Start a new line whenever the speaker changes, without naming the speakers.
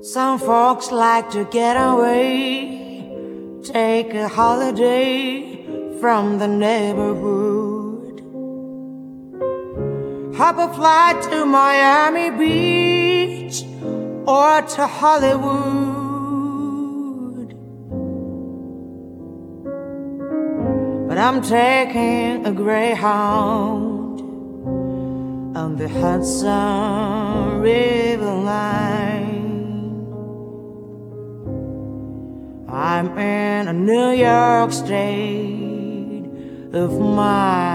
Some folks like to get away, take a holiday from the neighborhood. Hop a flight to Miami Beach or to Hollywood. But I'm taking a Greyhound on the Hudson River line. I'm in a New York state of mind.